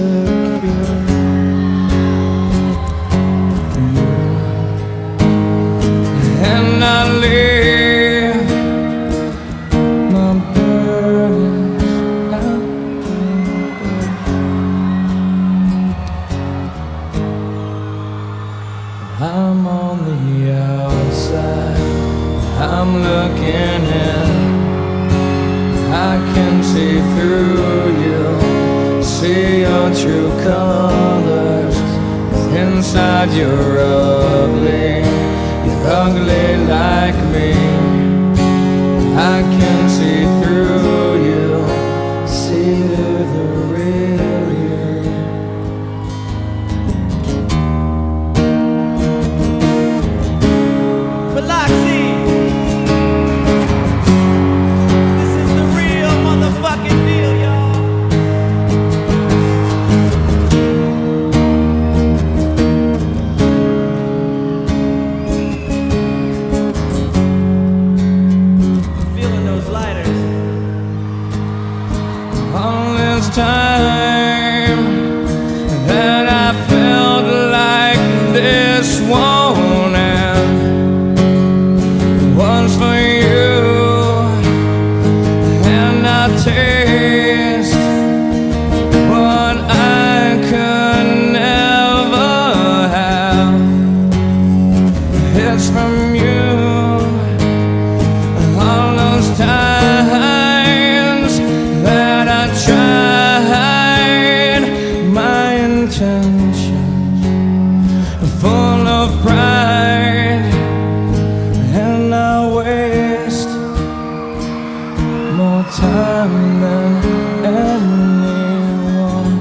insecure. And I leave my burdens out there. I'm on the outside, I'm looking in. I can see through you, see your true colors. Inside you're ugly, you're ugly like me. I can see through you, see through the real you. Biloxi, this is the real motherfucking deal, y'all. Feeling those lighters. All this time that I felt like this won't end was for you, and I taste what I could never have. It's from you, all those times that I tried my intentions, full of pride, and I waste more time than anyone.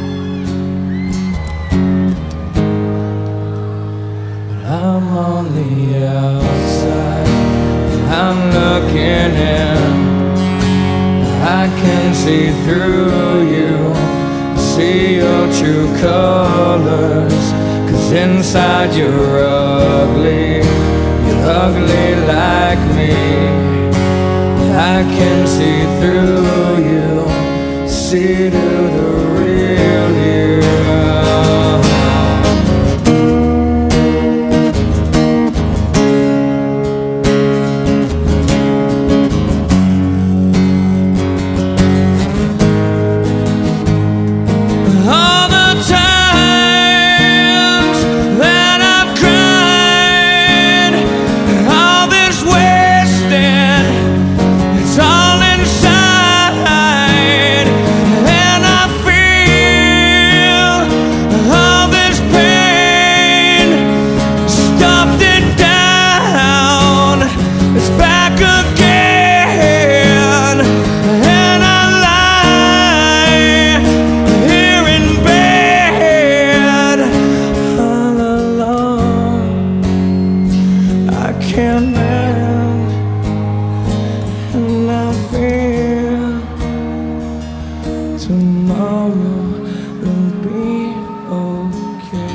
But I'm on the outside, I'm looking in. I can see through you, see your true colors. 'Cause inside you're ugly like me. I can see through you, see through the real you. All the times that I've cried, all this wasted, it's all inside, and I feel all this pain, stuffed it down, it's back again, and I lie here in bed all alone. I can't mend, and I fear tomorrow will be okay.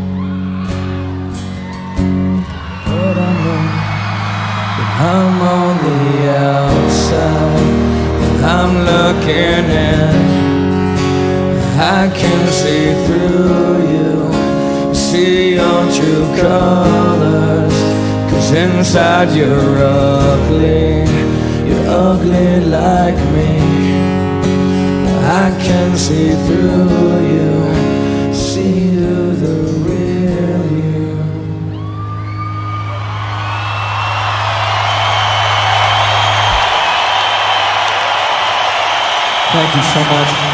But I know that I'm on the outside, I'm looking in. I can see through you, see your true colors. 'Cause inside you're ugly like me. I can see through you, see through the real you. Thank you so much.